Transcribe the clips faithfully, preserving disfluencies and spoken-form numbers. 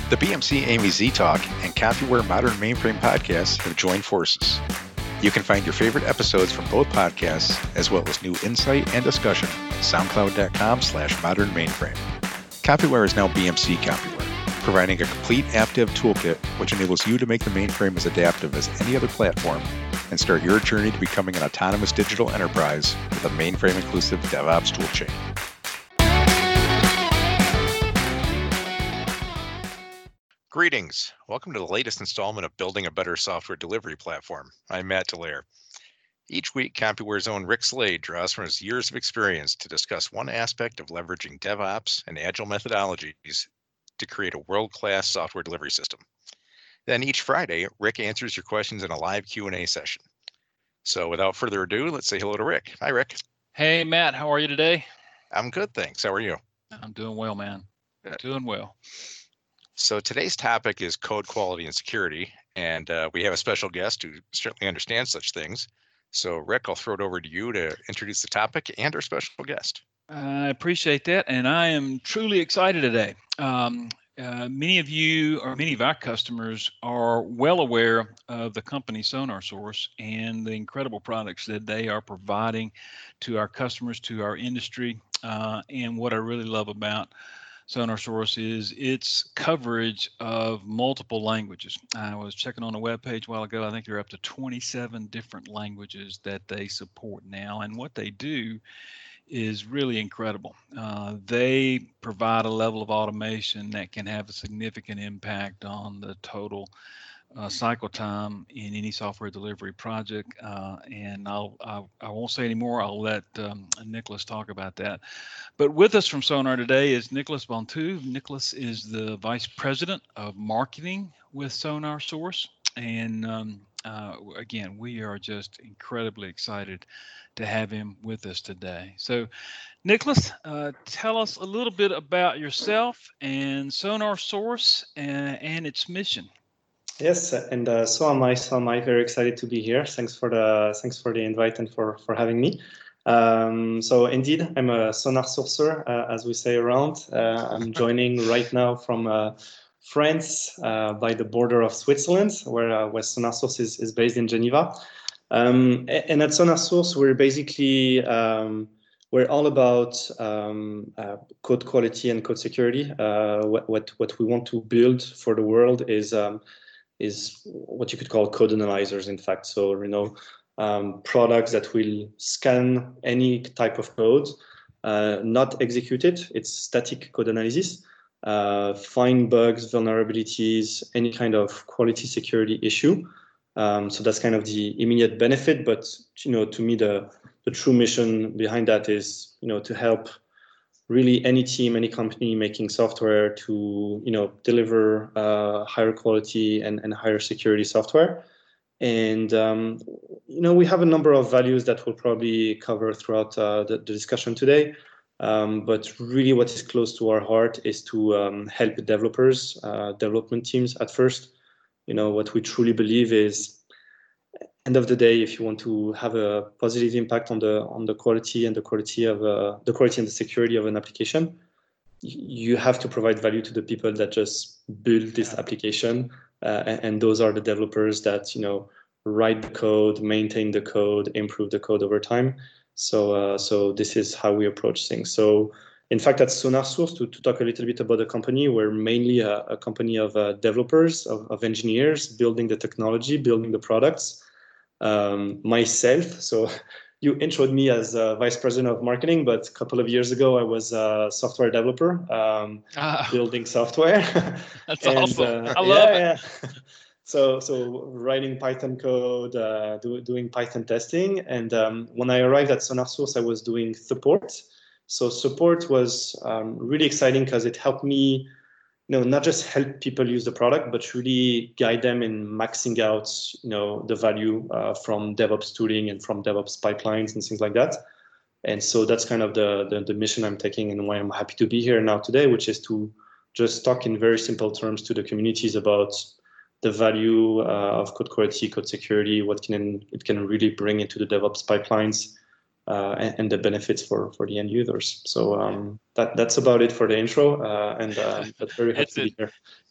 The B M C A M E Z Talk and CompuWare Modern Mainframe podcasts have joined forces. You can find your favorite episodes from both podcasts, as well as new insight and discussion at soundcloud.com slash modern mainframe. CompuWare is now B M C CompuWare, providing a complete app dev toolkit which enables you to make the mainframe as adaptive as any other platform and start your journey to becoming an autonomous digital enterprise with a mainframe-inclusive DevOps toolchain. Greetings. Welcome to the latest installment of Building a Better Software Delivery Platform. I'm Matt Dallaire. Each week, CompuWare's own Rick Slade draws from his years of experience to discuss one aspect of leveraging DevOps and agile methodologies to create a world-class software delivery system. Then each Friday, Rick answers your questions in a live Q and A session. So without further ado, let's say hello to Rick. Hi, Rick. Hey, Matt. How are you today? I'm good, thanks. How are you? I'm doing well, man. Good. Doing well. So today's topic is code quality and security, and uh, we have a special guest who certainly understands such things. So Rick, I'll throw it over to you to introduce the topic and our special guest. I appreciate that, and I am truly excited today. Um, uh, many of you, or many of our customers, are well aware of the company SonarSource and the incredible products that they are providing to our customers, to our industry. Uh, and what I really love about SonarSource is its coverage of multiple languages. I was checking on the webpage a while ago. I think they're up to twenty-seven different languages that they support now. And what they do is really incredible. Uh, they provide a level of automation that can have a significant impact on the total uh, cycle time in any software delivery project. Uh, and I'll, I'll, I won't say any more. I'll let um, Nicholas talk about that. But with us from Sonar today is Nicholas Bontu. Nicholas is the Vice President of Marketing with SonarSource. And um, uh, again, we are just incredibly excited to have him with us today. So, Nicholas, uh, tell us a little bit about yourself and SonarSource and, and its mission. Yes, and uh, so am I. So am I. Very excited to be here. Thanks for the thanks for the invite and for for having me. Um, so indeed, I'm a SonarSourcer, uh, as we say around. Uh, I'm joining right now from uh, France, uh, by the border of Switzerland, where uh, where SonarSource is is based in Geneva. Um, and at SonarSource, we're basically um, we're all about um, uh, code quality and code security. Uh, what what what we want to build for the world is um, is what you could call code analyzers, in fact. So, you know, um, products that will scan any type of code, uh, not execute it. It's static code analysis, uh, find bugs, vulnerabilities, any kind of quality security issue. Um, so that's kind of the immediate benefit. But, you know, to me, the, the true mission behind that is, you know, to help really any team, any company making software to, you know, deliver uh, higher quality and, and higher security software. And, um, you know, we have a number of values that we'll probably cover throughout uh, the, the discussion today. Um, but really what is close to our heart is to um, help developers, uh, development teams at first. You know, what we truly believe is, end of the day, if you want to have a positive impact on the on the quality and the quality of uh, the quality and the security of an application, you have to provide value to the people that just build this yeah. application, uh, and, and those are the developers that, you know, write the code, maintain the code, improve the code over time. So uh, so this is how we approach things. So in fact, at SonarSource, to, to talk a little bit about the company, we're mainly a, a company of uh, developers, of, of engineers, building the technology, building the products. Um, myself, so you introed me as uh, vice president of marketing, but a couple of years ago I was a software developer, um, ah. building software. That's and, awesome. Uh, I yeah, love it. Yeah. so, so writing Python code, uh, do, doing Python testing, and um, when I arrived at SonarSource, I was doing support. So support was um, really exciting because it helped me, you know, not just help people use the product, but really guide them in maxing out, you know, the value uh, from DevOps tooling and from DevOps pipelines and things like that. And so that's kind of the, the, the mission I'm taking and why I'm happy to be here now today, which is to just talk in very simple terms to the communities about the value uh, of code quality, code security, what can it can really bring into the DevOps pipelines, Uh, and, and the benefits for, for the end users. So um, that that's about it for the intro, uh, and uh, but very happy to be here.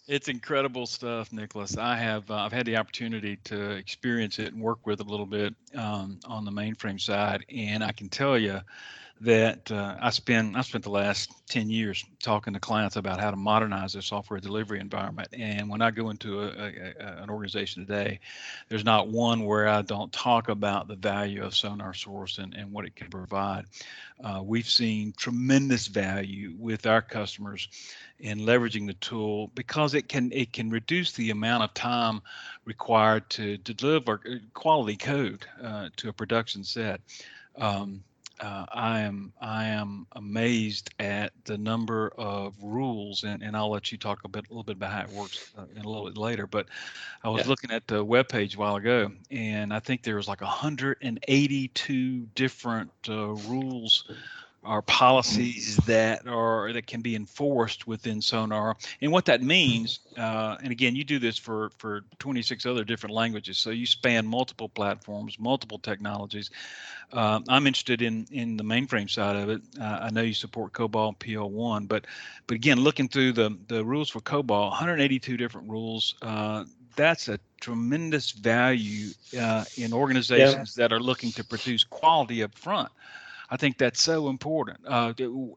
It's incredible stuff, Nicholas. I have uh, I've had the opportunity to experience it and work with it a little bit um, on the mainframe side, and I can tell you that uh, I spend I spent the last ten years talking to clients about how to modernize their software delivery environment. And when I go into a, a, a, an organization today, there's not one where I don't talk about the value of Sonar Source and, and what it can provide. Uh, we've seen tremendous value with our customers in leveraging the tool because it can it can reduce the amount of time required to deliver quality code uh, to a production set. Um, uh, I am I am amazed at the number of rules, and, and I'll let you talk a bit a little bit about how it works uh, in a little bit later. But I was Yeah. looking at the webpage a while ago, and I think there was like one hundred eighty-two different uh, rules or policies that are that can be enforced within Sonar. And what that means, uh, and again, you do this for for twenty-six other different languages, so you span multiple platforms, multiple technologies. Uh, I'm interested in in the mainframe side of it. Uh, I know you support COBOL and P L one, but but again, looking through the the rules for COBOL, one hundred eighty-two different rules. Uh, that's a tremendous value uh, in organizations yeah. that are looking to produce quality up front. I think that's so important. Uh,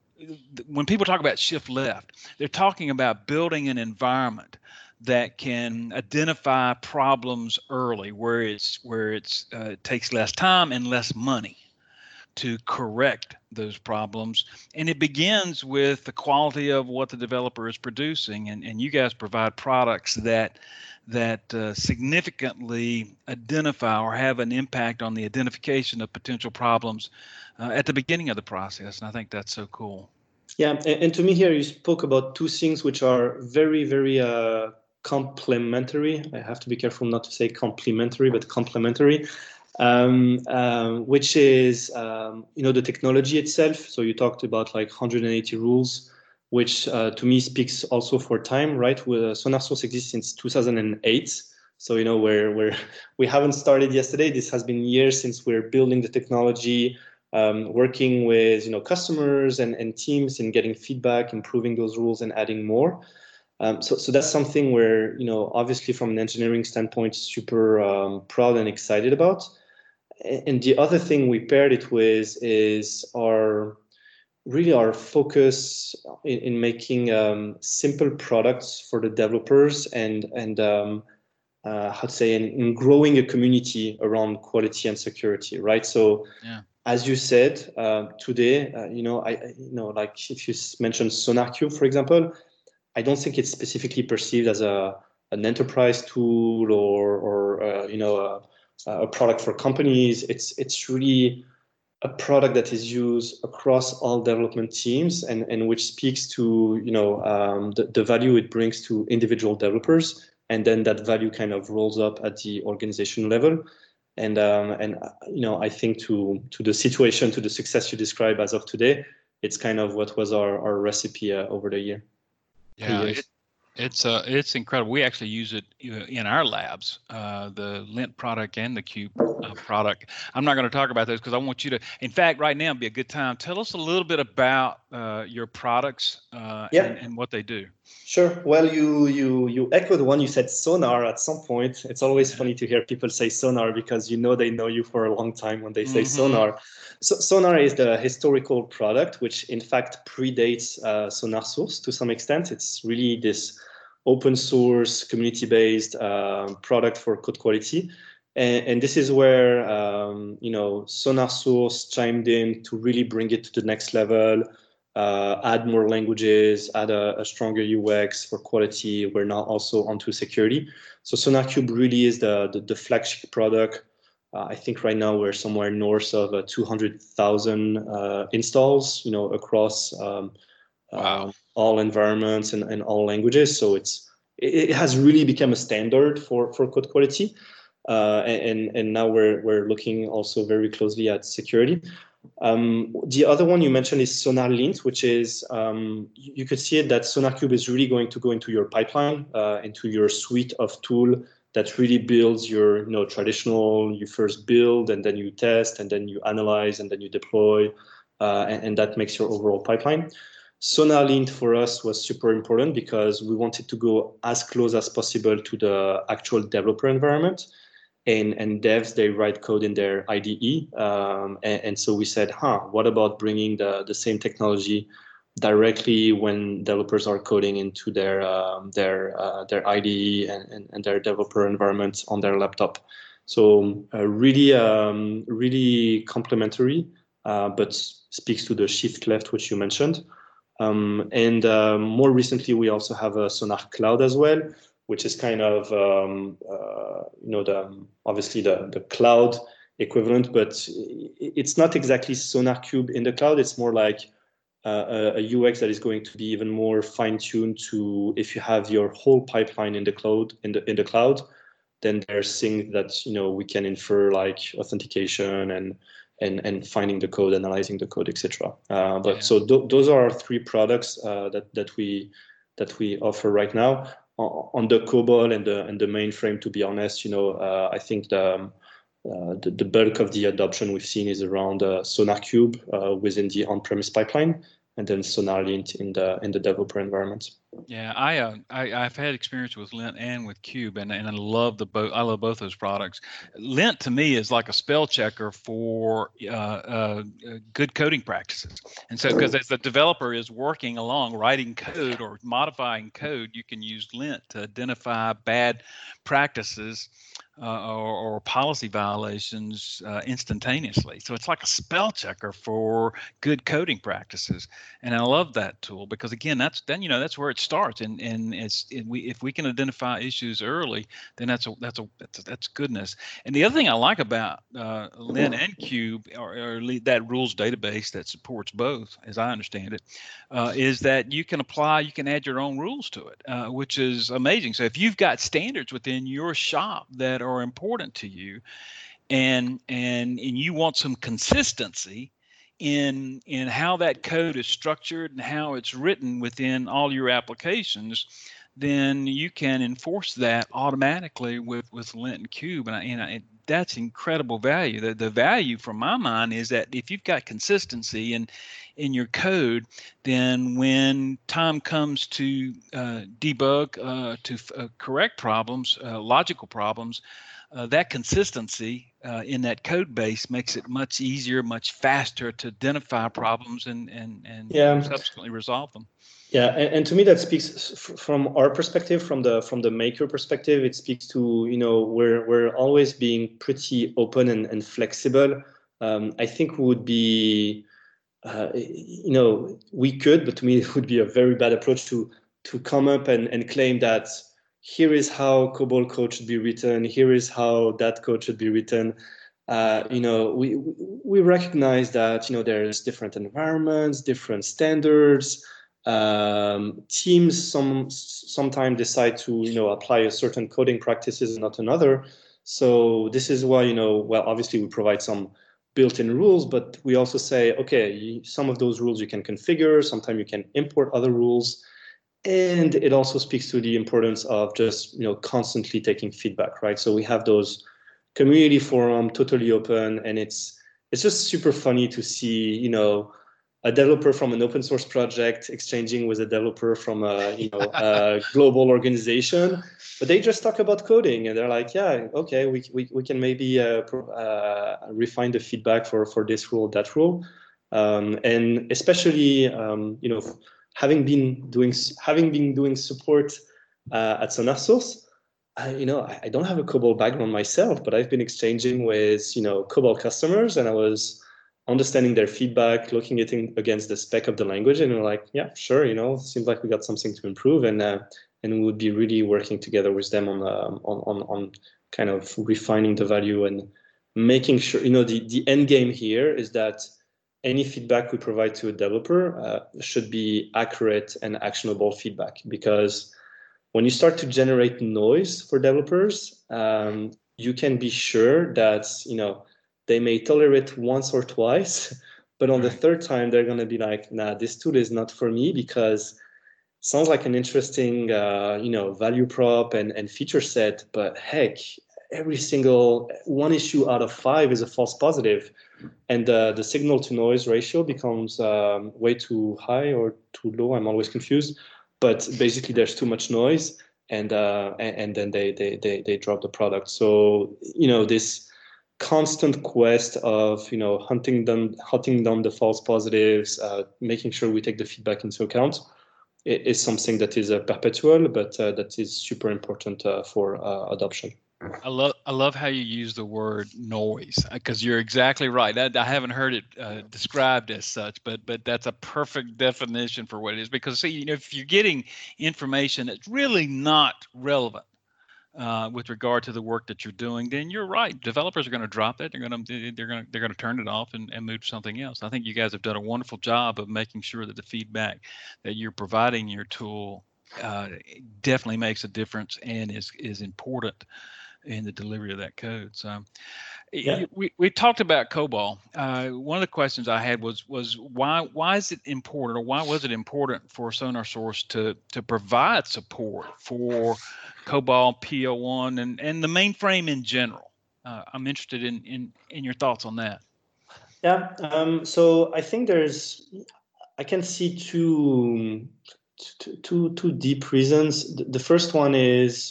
when people talk about shift left, they're talking about building an environment that can identify problems early, where it's where it's uh, it takes less time and less money to correct those problems. And it begins with the quality of what the developer is producing. And, and you guys provide products that that uh, significantly identify or have an impact on the identification of potential problems uh, at the beginning of the process. And I think that's so cool. Yeah, and, and to me here, you spoke about two things which are very, very uh, complementary. I have to be careful not to say complementary, but complementary. Um, um, which is, um, you know, the technology itself. So you talked about like one hundred eighty rules, which uh, to me speaks also for time, right? Where Sonar Source exists since two thousand eight. So, you know, where where we haven't started yesterday. This has been years since we're building the technology, um, working with, you know, customers and, and teams and getting feedback, improving those rules and adding more. Um, so, so that's something where, you know, obviously from an engineering standpoint, super um, proud and excited about. And the other thing we paired it with is our really our focus in, in making um, simple products for the developers and and um, uh, how to say in, in growing a community around quality and security, right? So, yeah. As you said uh, today, uh, you know, I you know like if you mentioned SonarQube, for example, I don't think it's specifically perceived as a an enterprise tool or or uh, you know. A, a product for companies. It's it's really a product that is used across all development teams and, and which speaks to, you know, um, the, the value it brings to individual developers. And then that value kind of rolls up at the organization level. And, um, and you know, I think to, to the situation, to the success you describe as of today, it's kind of what was our, our recipe uh, over the year. Yeah, it, it's uh, it's incredible. We actually use it in our labs, uh, the Lint product and the Cube uh, product. I'm not going to talk about those because I want you to, in fact, right now would be a good time. Tell us a little bit about uh, your products uh, yeah. and, and what they do. Sure. Well, you you you echoed one. You said Sonar at some point. It's always funny to hear people say Sonar because you know they know you for a long time when they say mm-hmm. Sonar. So Sonar is the historical product, which in fact predates uh, Sonar Source to some extent. It's really this open source, community-based uh, product for code quality. And, and this is where, um, you know, Sonar Source chimed in to really bring it to the next level, uh, add more languages, add a, a stronger U X for quality. We're now also onto security. So SonarQube really is the, the, the flagship product. Uh, I think right now we're somewhere north of uh, two hundred thousand uh, installs, you know, across um, wow. uh, all environments and, and all languages. So it's it has really become a standard for, for code quality. Uh, and, and now we're we're looking also very closely at security. Um, the other one you mentioned is Sonar Lint, which is, um, you could see it that SonarQube is really going to go into your pipeline, uh, into your suite of tool that really builds your, you know, traditional, you first build and then you test and then you analyze and then you deploy, uh, and, and that makes your overall pipeline. SonarLint for us was super important because we wanted to go as close as possible to the actual developer environment. And, and devs, they write code in their I D E. Um, and, and so we said, huh, what about bringing the, the same technology directly when developers are coding into their um, their uh, their I D E and, and, and their developer environment on their laptop. So uh, really, um, really complementary, uh, but speaks to the shift left, which you mentioned. Um, and um, more recently, we also have a Sonar Cloud as well, which is kind of um, uh, you know the obviously the the cloud equivalent, but it's not exactly SonarQube in the cloud. It's more like uh, a U X that is going to be even more fine-tuned to if you have your whole pipeline in the cloud in the in the cloud, then there's things that you know we can infer like authentication and and and finding the code, analyzing the code, et cetera. Uh, but yeah. so th- those are our three products uh, that that we that we offer right now. On the COBOL and the and the mainframe, to be honest, you know, uh, I think the, um, uh, the the bulk of the adoption we've seen is around uh, SonarQube uh, within the on-premise pipeline, and then SonarLint in the in the developer environment. Yeah, I, uh, I I've had experience with Lint and with Cube, and, and I love the both. I love both those products. Lint to me is like a spell checker for uh, uh, good coding practices, and so because as the developer is working along writing code or modifying code, you can use Lint to identify bad practices uh, or, or policy violations uh, instantaneously. So it's like a spell checker for good coding practices, and I love that tool because again, that's then you know that's where it starts, and and it's and we if we can identify issues early, then that's a that's a that's, a, that's goodness. And the other thing I like about uh, Lint and Cube, or, or that rules database that supports both, as I understand it, uh, is that you can apply, you can add your own rules to it, uh, which is amazing. So if you've got standards within your shop that are important to you, and and and you want some consistency in in how that code is structured and how it's written within all your applications, then you can enforce that automatically with with Lint and Cube, and, I, and I, that's incredible value. The the value from my mind is that if you've got consistency in in your code, then when time comes to uh, debug, uh, to uh, correct problems, uh, logical problems, uh, that consistency uh, in that code base makes it much easier, much faster to identify problems and and and yeah. subsequently resolve them. Yeah, and, and to me that speaks f- from our perspective, from the from the maker perspective. It speaks to you know we're we're always being pretty open and, and flexible. Um, I think we would be, uh, you know, we could, but to me it would be a very bad approach to to come up and, and claim that here is how COBOL code should be written, here is how that code should be written. Uh, you know, we we recognize that you know there's different environments, different standards. Um, teams some sometimes decide to you know apply a certain coding practices and not another. So this is why you know well obviously we provide some built-in rules, but we also say okay, some of those rules you can configure. Sometimes you can import other rules, and it also speaks to the importance of just you know constantly taking feedback, right? So we have those community forum totally open, and it's it's just super funny to see you know. a developer from an open source project exchanging with a developer from a you know a global organization, but they just talk about coding and they're like, yeah, okay, we we, we can maybe uh, uh, refine the feedback for for this rule, that rule, um, and especially um, you know having been doing having been doing support uh, at SonarSource. I, you know, I, I don't have a COBOL background myself, but I've been exchanging with you know COBOL customers, and I was understanding their feedback, looking at it against the spec of the language, and we're like, yeah, sure, you know, seems like we got something to improve, and uh, and we would be really working together with them on uh, on on on kind of refining the value and making sure, you know, the the end game here is that any feedback we provide to a developer uh, should be accurate and actionable feedback, because when you start to generate noise for developers, um, you can be sure that you know. They may tolerate once or twice, but on right. the third time, they're going to be like, nah, this tool is not for me because it sounds like an interesting, uh, you know, value prop and, and feature set, but heck, every single one issue out of five is a false positive, and uh, the signal to noise ratio becomes um, way too high or too low. I'm always confused, but basically there's too much noise, and uh, and, and then they, they they they drop the product. So you know, this constant quest of you know hunting them hunting down the false positives, uh, making sure we take the feedback into account, is something that is uh, perpetual, but uh, that is super important uh, for uh, adoption. I love I love how you use the word noise, because you're exactly right. I, I haven't heard it uh, described as such, but but that's a perfect definition for what it is. Because see, you know, if you're getting information that's really not relevant uh, with regard to the work that you're doing, then you're right. Developers are going to drop it. They're going to they're going to they're going to turn it off and, and move to something else. I think you guys have done a wonderful job of making sure that the feedback that you're providing your tool uh, definitely makes a difference and is is important in the delivery of that code. So yeah. we, we talked about COBOL. Uh, one of the questions I had was was why why is it important, or why was it important for SonarSource to to provide support for COBOL, P L one, and and the mainframe in general? Uh, I'm interested in in in your thoughts on that. Yeah. Um, so I think there's I can see two two two, two deep reasons. The, the first one is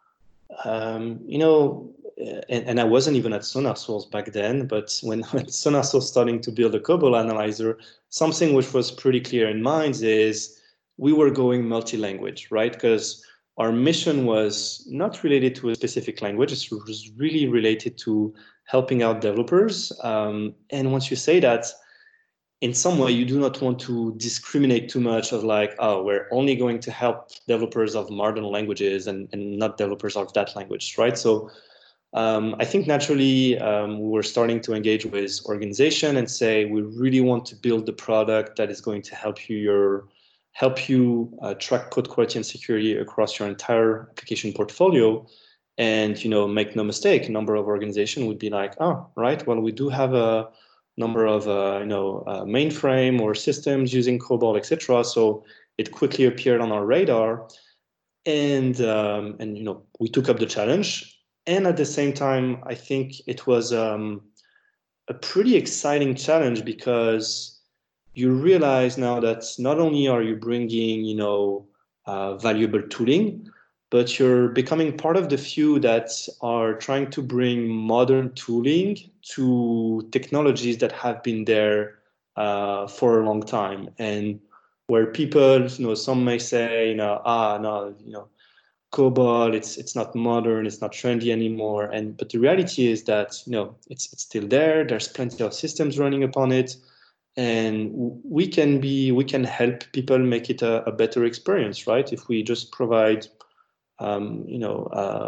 Um, you know, and, and I wasn't even at SonarSource back then, but when, when SonarSource starting to build a COBOL analyzer, something which was pretty clear in mind is we were going multi-language, right? Because our mission was not related to a specific language. It was really related to helping out developers. Um, and once you say that, in some way, you do not want to discriminate too much of like, oh, we're only going to help developers of modern languages and, and not developers of that language, right? So um, I think naturally um, we were starting to engage with organization and say, we really want to build the product that is going to help you your help you uh, track code quality and security across your entire application portfolio. And, you know, make no mistake, a number of organizations would be like, oh, right, well, we do have a number of uh, you know uh, mainframe or systems using COBOL, et cetera. So it quickly appeared on our radar, and um, and you know we took up the challenge. And at the same time, I think it was um, a pretty exciting challenge, because you realize now that not only are you bringing you know uh, valuable tooling, but you're becoming part of the few that are trying to bring modern tooling to technologies that have been there uh, for a long time. And where people, you know, some may say, you know, ah, no, you know, COBOL, it's it's not modern, it's not trendy anymore. And but the reality is that, you know, it's it's still there. There's plenty of systems running upon it, and we can be we can help people make it a, a better experience, right? If we just provide Um, you know,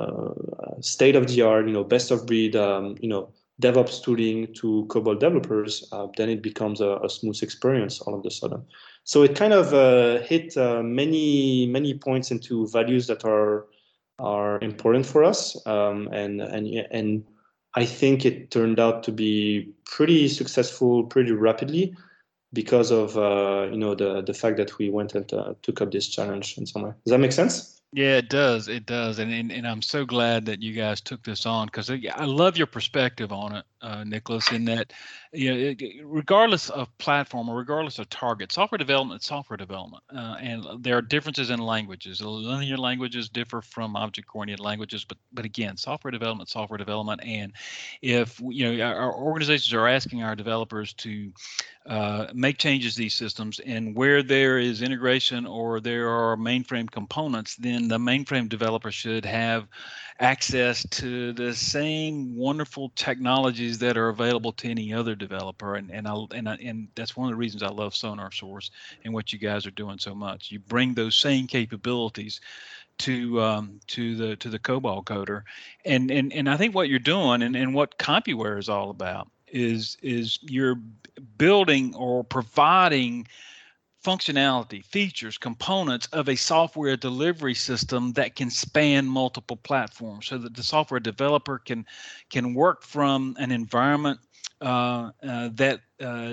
uh, state of the art, you know, best of breed, um, you know, DevOps tooling to COBOL developers, uh, then it becomes a, a smooth experience all of a sudden. So it kind of uh, hit uh, many many points into values that are are important for us, um, and and and I think it turned out to be pretty successful pretty rapidly, because of uh, you know the the fact that we went and uh, took up this challenge in some way. Does that make sense? Yeah, it does. It does. And, and and I'm so glad that you guys took this on, because I love your perspective on it, uh, Nicholas, in that, you know, it, regardless of platform or regardless of target, software development, software development, uh, and there are differences in languages. Linear languages differ from object-oriented languages, but but again, software development, software development. And if, you know, our, our organizations are asking our developers to uh, make changes to these systems, and where there is integration or there are mainframe components, then the mainframe developer should have access to the same wonderful technologies that are available to any other developer. And and I and I, and that's one of the reasons I love SonarSource and what you guys are doing so much. You bring those same capabilities to um, to the to the COBOL coder, and and and I think what you're doing, and, and what CompuWare is all about, is is you're building or providing functionality, features, components of a software delivery system that can span multiple platforms, so that the software developer can can work from an environment uh, uh, that uh,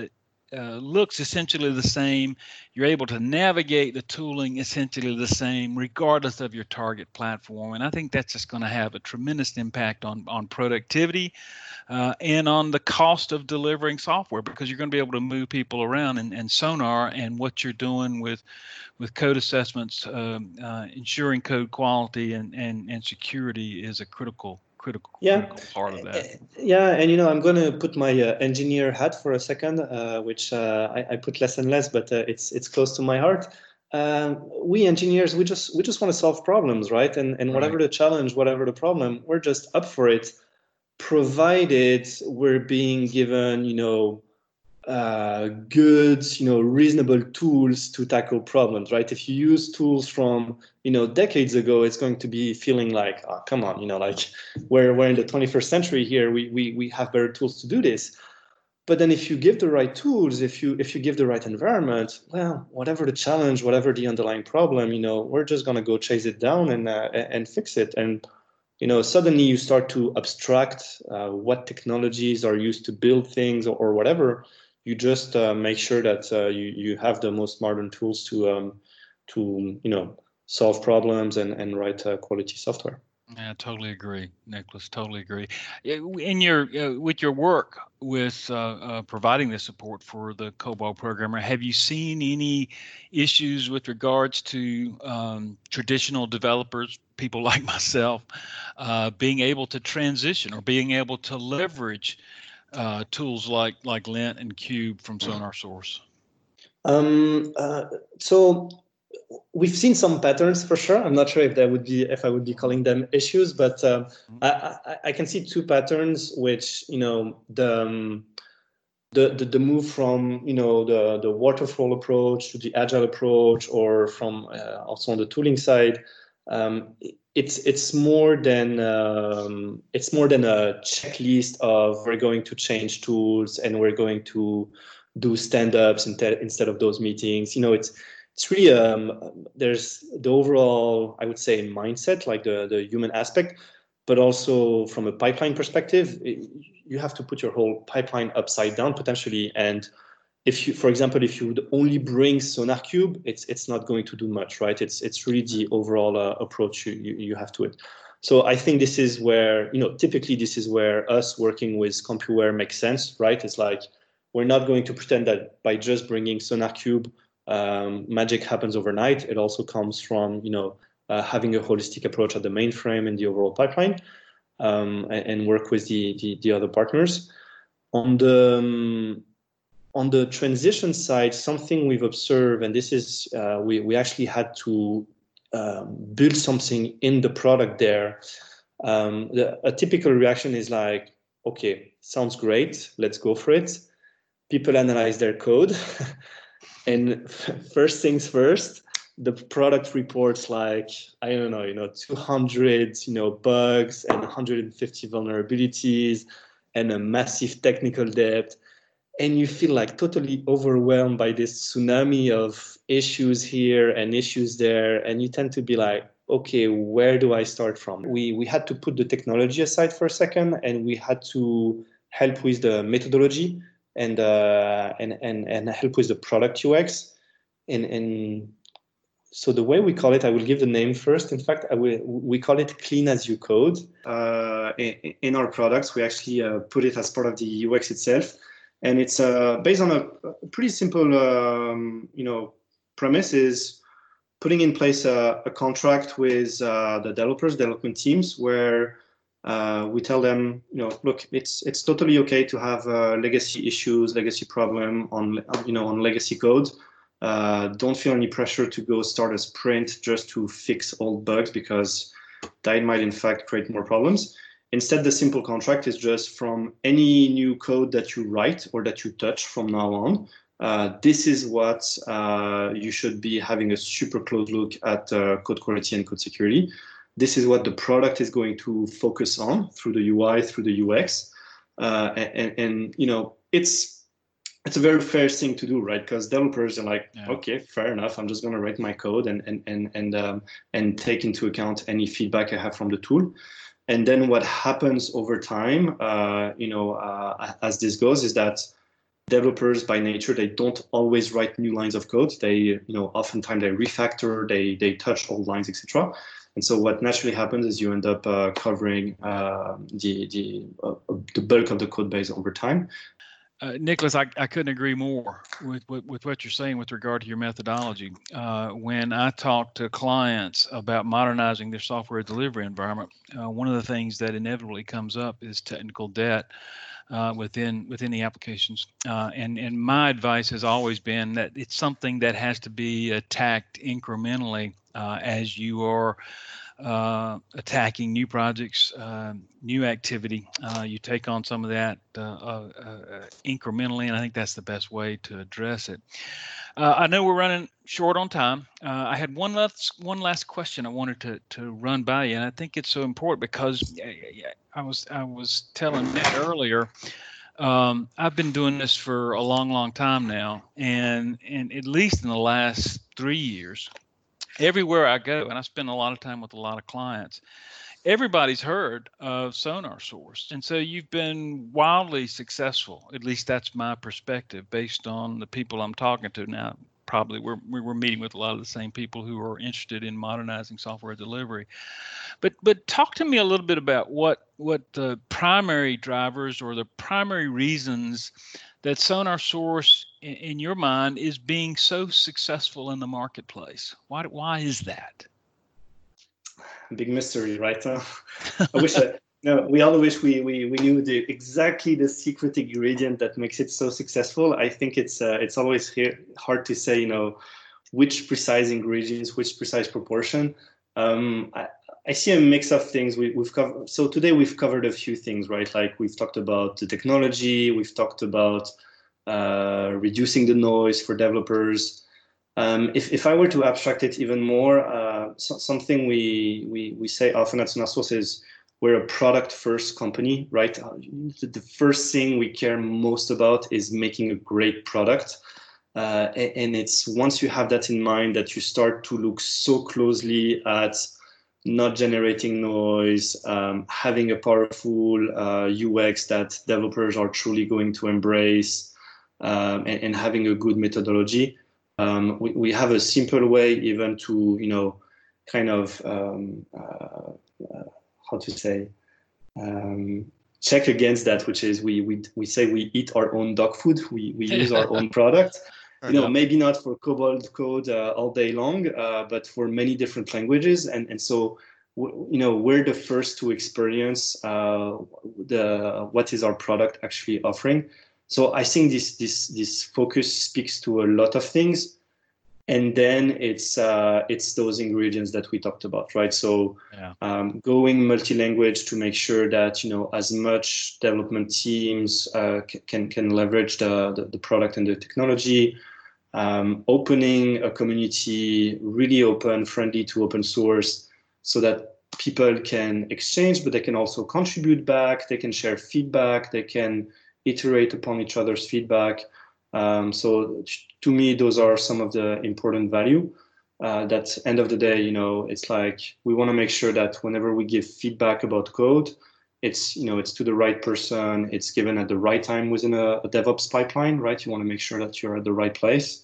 uh, looks essentially the same. You're able to navigate the tooling essentially the same, regardless of your target platform. And I think that's just going to have a tremendous impact on, on productivity uh, and on the cost of delivering software, because you're going to be able to move people around. And, and Sonar and what you're doing with with code assessments, um, uh, ensuring code quality and, and, and security is a critical critical, yeah. critical part of that. Yeah, and you know, I'm going to put my uh, engineer hat for a second, uh, which uh, I, I put less and less, but uh, it's it's close to my heart. Um, we engineers, we just we just want to solve problems, right? And and whatever Right. the challenge, whatever the problem, we're just up for it, provided we're being given, you know, uh, good, you know, reasonable tools to tackle problems, right? If you use tools from, you know, decades ago, it's going to be feeling like, oh, come on, you know, like we're, we're in the twenty-first century here. We, we, we have better tools to do this. But then if you give the right tools, if you, if you give the right environment, well, whatever the challenge, whatever the underlying problem, you know, we're just going to go chase it down and, uh, and fix it. And, you know, suddenly you start to abstract uh, what technologies are used to build things or, or whatever. You just uh, make sure that uh, you you have the most modern tools to um, to you know solve problems and and write uh, quality software. Yeah, I totally agree, Nicholas. Totally agree. In your uh, with your work with uh, uh, providing the support for the COBOL programmer, have you seen any issues with regards to um, traditional developers, people like myself, uh, being able to transition or being able to leverage uh, tools like like Lint and Cube from Sonar Source? Um, uh, so. We've seen some patterns for sure. I'm not sure if that would be if I would be calling them issues, but uh, I, I, I can see two patterns, which you know the, um, the the the move from you know the the waterfall approach to the agile approach, or from uh, also on the tooling side. Um, it's it's more than um, it's more than a checklist of we're going to change tools and we're going to do stand-ups instead instead of those meetings. You know, it's It's really um, there's the overall, I would say, mindset, like the, the human aspect, but also from a pipeline perspective, it, you have to put your whole pipeline upside down potentially. And if you, for example, if you would only bring SonarQube, it's it's not going to do much, right? It's it's really the overall uh, approach you, you you have to it. So I think this is where, you know, typically this is where us working with Compuware makes sense, right? It's like we're not going to pretend that by just bringing SonarQube, Um, magic happens overnight. It also comes from, you know, uh, having a holistic approach at the mainframe and the overall pipeline, um, and, and work with the, the, the other partners. On the um, on the transition side, something we've observed, and this is uh, we we actually had to um, build something in the product there. Um, the, a typical reaction is like, okay, sounds great, let's go for it. People analyze their code. And first things first, the product reports like, I don't know, you know, two hundred, you know, bugs and one hundred fifty vulnerabilities and a massive technical debt. And you feel like totally overwhelmed by this tsunami of issues here and issues there. And you tend to be like, okay, where do I start from? We, we had to put the technology aside for a second, and we had to help with the methodology. And, uh, and and and help with the product U X, and and so the way we call it, I will give the name first. In fact, I will, we call it Clean as You Code. Uh, in, in our products, we actually uh, put it as part of the U X itself, and it's uh, based on a, a pretty simple, um, you know, premise is putting in place a, a contract with uh, the developers, development teams, where Uh, we tell them, you know, look, it's it's totally okay to have uh, legacy issues, legacy problem on, you know, on legacy code. Uh, don't feel any pressure to go start a sprint just to fix old bugs, because that might in fact create more problems. Instead, the simple contract is just from any new code that you write or that you touch from now on. Uh, this is what uh, you should be having a super close look at uh, code quality and code security. This is what the product is going to focus on through the U I, through the U X, uh, and, and you know it's it's a very fair thing to do, right? Because developers are like, yeah. okay, fair enough. I'm just going to write my code and and and and um, and take into account any feedback I have from the tool. And then what happens over time, uh, you know, uh, as this goes, is that developers by nature, they don't always write new lines of code. They, you know, oftentimes they refactor, they they touch old lines, et cetera. And so what naturally happens is you end up uh, covering uh, the the uh, the bulk of the code base over time. Uh, Nicholas, I, I couldn't agree more with, with, with what you're saying with regard to your methodology. Uh, when I talk to clients about modernizing their software delivery environment, uh, one of the things that inevitably comes up is technical debt uh, within within the applications. Uh, and, and my advice has always been that it's something that has to be attacked incrementally uh, as you are uh, attacking new projects, uh, new activity. Uh, you take on some of that uh, uh, uh, incrementally, and I think that's the best way to address it. Uh, I know we're running short on time. Uh, I had one last one last question I wanted to to run by you, and I think it's so important because I was I was telling Matt earlier. Um, I've been doing this for a long, long time now, and and at least in the last three years. Everywhere I go, and I spend a lot of time with a lot of clients, everybody's heard of SonarSource. And so you've been wildly successful. At least that's my perspective based on the people I'm talking to now. Probably we're, we're meeting with a lot of the same people who are interested in modernizing software delivery. But but talk to me a little bit about what, what the primary drivers or the primary reasons that SonarSource, in, in your mind, is being so successful in the marketplace. Why why is that? Big mystery, right? Uh, I wish I, no, we all wish we, we we knew the exactly the secret ingredient that makes it so successful. I think it's uh, it's always here, hard to say, you know, which precise ingredients, which precise proportion. Um, I, I see a mix of things. We, we've covered. So today we've covered a few things, right? Like we've talked about the technology. We've talked about uh, reducing the noise for developers. Um, if, if I were to abstract it even more, uh, so, something we, we we say often at SonarSource is we're a product-first company, right? The, the first thing we care most about is making a great product. Uh, and, and it's once you have that in mind that you start to look so closely at not generating noise, um, having a powerful uh, U X that developers are truly going to embrace, um, and, and having a good methodology. Um, we, we have a simple way even to, you know, kind of, um, uh, uh, how to say, um, check against that, which is we, we, we say we eat our own dog food, we, we use our own product. You know, maybe not for COBOL code uh, all day long, uh, but for many different languages. And, and so, w- you know, we're the first to experience uh, the what is our product actually offering. So I think this this this focus speaks to a lot of things. And then it's uh, it's those ingredients that we talked about, right? So yeah. um, going multi-language to make sure that, you know, as much development teams uh, can can leverage the, the, the product and the technology. Um, opening a community really open, friendly to open source, so that people can exchange, but they can also contribute back. They can share feedback. They can iterate upon each other's feedback. Um, so to me, those are some of the important value. Uh, that end of the day, you know, it's like we want to make sure that whenever we give feedback about code, it's, you know, it's to the right person. It's given at the right time within a, a DevOps pipeline, right? You want to make sure that you're at the right place.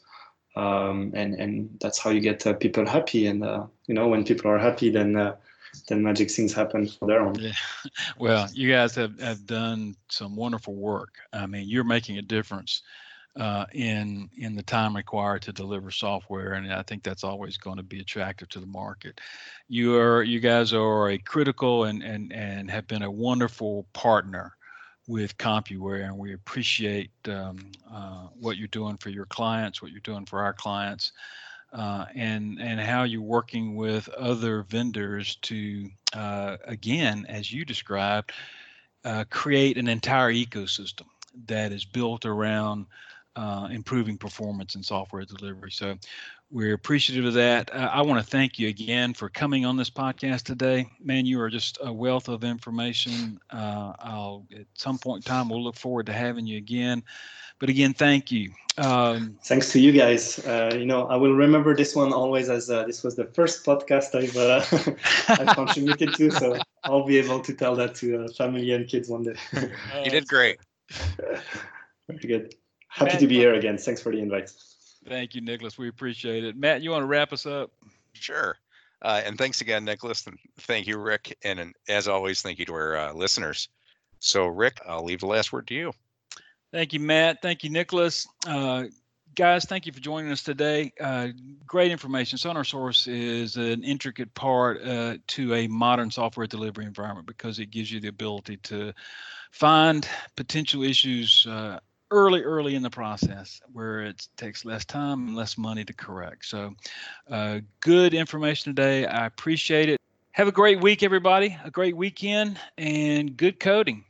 Um, and, and that's how you get uh, people happy. And, uh, you know, when people are happy, then uh, then magic things happen for their own. Yeah. Well, you guys have, have done some wonderful work. I mean, you're making a difference uh, in in the time required to deliver software, and I think that's always going to be attractive to the market. You are you guys are a critical and and and have been a wonderful partner with Compuware, and we appreciate um, uh, what you're doing for your clients, what you're doing for our clients, uh, and and how you're working with other vendors to, uh, again, as you described, uh, create an entire ecosystem that is built around uh, improving performance in software delivery. So we're appreciative of that. Uh, I want to thank you again for coming on this podcast today. Man, you are just a wealth of information. Uh, I'll at some point in time, we'll look forward to having you again. But again, thank you. Um, Thanks to you guys. Uh, you know, I will remember this one always as uh, this was the first podcast I've, uh, I've contributed to. So I'll be able to tell that to uh, family and kids one day. You did great. Very good. Happy Matt, to be here again. Thanks for the invite. Thank you, Nicholas. We appreciate it. Matt, you want to wrap us up? Sure. Uh, and thanks again, Nicholas. And thank you, Rick. And, and as always, thank you to our uh, listeners. So, Rick, I'll leave the last word to you. Thank you, Matt. Thank you, Nicholas. Uh, guys, thank you for joining us today. Uh, great information. SonarSource is an intricate part uh, to a modern software delivery environment because it gives you the ability to find potential issues uh, early, early in the process where it takes less time and less money to correct. So uh, good information today. I appreciate it. Have a great week, everybody. A great weekend and good coding.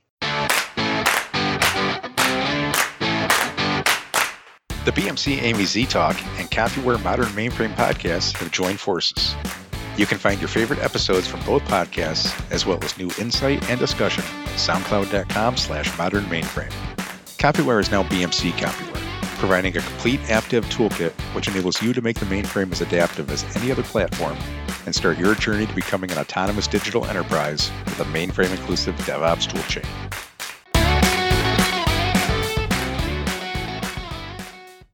The B M C A M E Z Talk and CompuWare Modern Mainframe podcasts have joined forces. You can find your favorite episodes from both podcasts, as well as new insight and discussion at soundcloud.com slash modern mainframe. CompuWare is now B M C CompuWare, providing a complete app dev toolkit which enables you to make the mainframe as adaptive as any other platform and start your journey to becoming an autonomous digital enterprise with a mainframe-inclusive DevOps toolchain.